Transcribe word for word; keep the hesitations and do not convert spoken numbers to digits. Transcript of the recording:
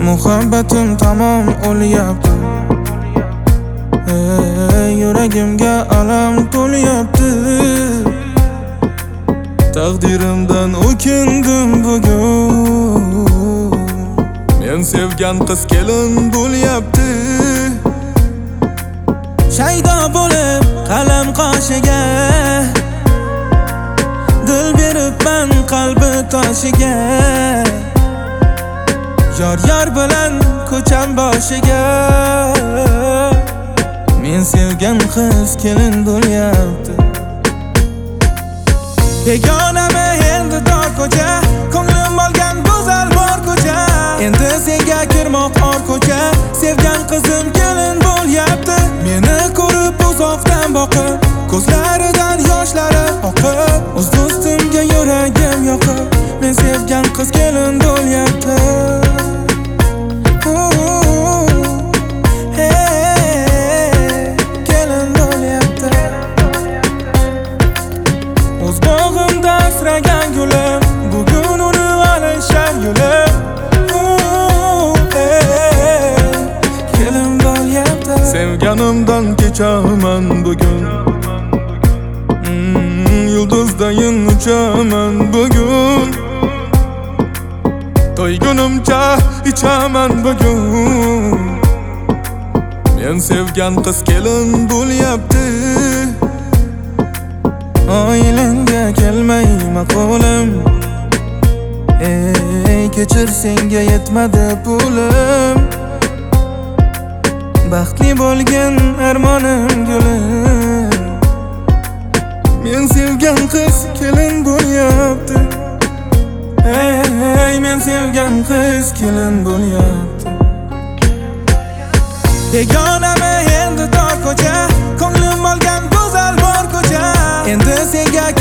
Muhabbatim tamom o'lyapti. Ey, yuragimga alam to'lyapti. Taqdirimdan o'kindim bugun. Men sevgan qiz kelin bo'lyapti. Shaydo bo'lib qalam qoshiga, dil beribman qalbi toshiga. Yor yor bilan ko'cham boshiga. Men sevgan qiz kelin bo'lyapti. Begonami endi tor ko'cha, ko'nglim olgan go'zal bor ko'cha. Endi senga kirmoq or ko'cha, sevgan qizim kelin bo'lyapti. Meni ko'rib uzoqdan boqib, ko'zlaridan yoshlari oqib, o'z do'stimga yuragim yoqib, men sevgan qiz kelin bo'lyapti. O'z bog'imda asragan gulim, bugun uni alishar yulim. Kelin bo'lyapti. Sevganimdan kechaman bugun, mm, yulduzdayin uchaman bugun. To'ygunimcha ichaman bugun. Men sevgan qiz kelin bo'lyapti. Oilangga kelmay maqolim, ey kechir senga yetmadi pulim. Baxtli bo'lgan armonim gulim, men sevgan qiz kelin bo'lyapti. Ey men sevgan qiz kelin bo'lyapti. Begonami endi tor ko'cha, ko'nglim olgan go'zal bor ko'cha. Endi senga